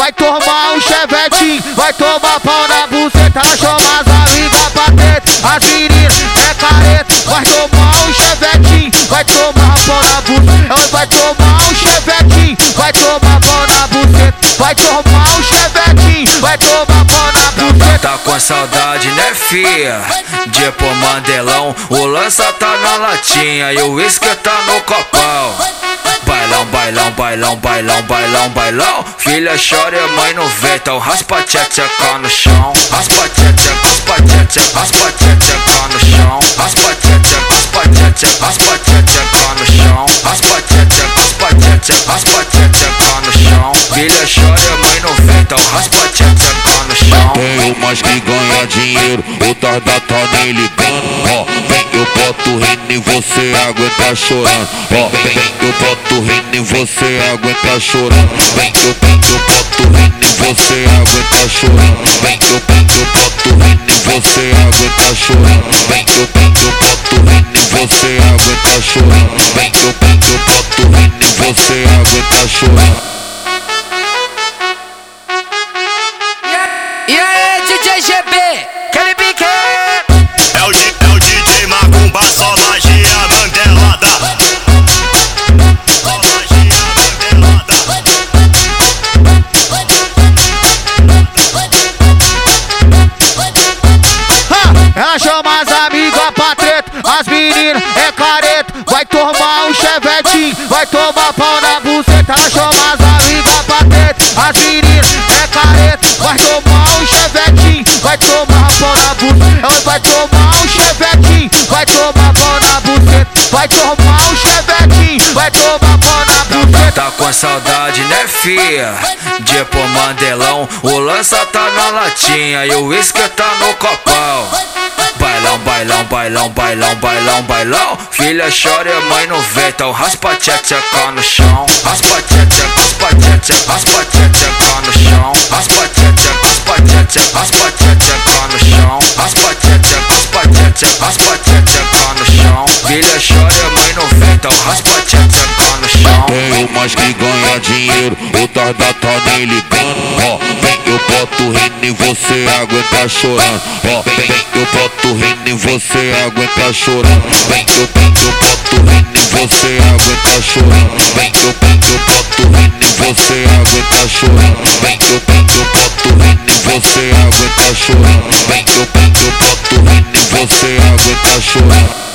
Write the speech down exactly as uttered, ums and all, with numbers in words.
vai tomar um chevetinho, vai tomar pau na buceta, chama as amigas pra treta, as meninas é careta, vai tomar um chevetinho, vai tomar pau na buceta, vai tomar um chevetinho, vai tomar pau na buceta, vai tomar um chevetinho, vai tomar pau na buceta. Tá com saudade, né, fia? De pôr mandelão, o lança tá na latinha e o uísque tá no copão. Bailão, bailão, bailão, bailão, bailão, bailão. Filha chora e a mãe não vê, então raspa tcheca no chão. Raspa tcheca, raspa tcheca, raspa tcheca no chão. Raspa tcheca, raspa tcheca, raspa tcheca no chão. Raspa tcheca, raspa tcheca, raspa tcheca no chão. Filha chora e a mãe não vê, então raspa tcheca no chão. Tem umas que ganha dinheiro, outras da tá nem ligando. Ó, vem eu boto rindo e você aguenta chorando. Ó, vem eu boto rindo e você aguenta chorando. Vem eu, vem eu boto rindo e você aguenta chorando. Vem eu, vem eu boto rindo e você aguenta chorando. Vem eu, vem eu boto rindo e você aguenta chorando. Vem eu, vem eu boto rindo e você aguenta chorando. E aí, D J G B, aquele pique. É o, é o D J Macumba, só magia mandelada. Só magia mandelada. Ha, ela chama as amigas pra treta, as meninas é careta, vai tomar um chevetinho, vai tomar pau na buceta, chama as amigas pra treta, as meninas é careta, vai tomar um chevetinho, vai tomar pau na buceta, vai tomar um chevetinho, vai tomar pau na buceta, vai tomar um chevetinho, vai tomar pau na buceta. Tá com saudade, né, fia? De pôr mandelão, o lança tá na latinha e o uísque tá no copão. Bailão, bailão, bailão, bailão, bailão, bailão. Filha chora e a mãe não vê, então raspa tcheca no chão. Raspa tcheca, raspa tcheca, raspa tcheca no chão. Raspa tcheca, raspa tcheca, raspa tcheca no chão. Raspa tcheca, raspa tcheca, raspa tcheca no chão. Filha chora e a mãe não vê, então raspa tcheca no chão. Tem umas que ganha dinheiro, outras da tá nem ligando. Ó, vem eu boto rindo e você aguenta chorando. Ó, vem eu boto rindo e você aguenta chorando. Vem eu, vem eu boto rindo e você aguenta chorando. Vem eu, vem eu boto rindo e você aguenta chorando. Vem eu, vem eu boto rindo e você aguenta chorando. Vem eu, vem eu boto rindo e você aguenta chorando.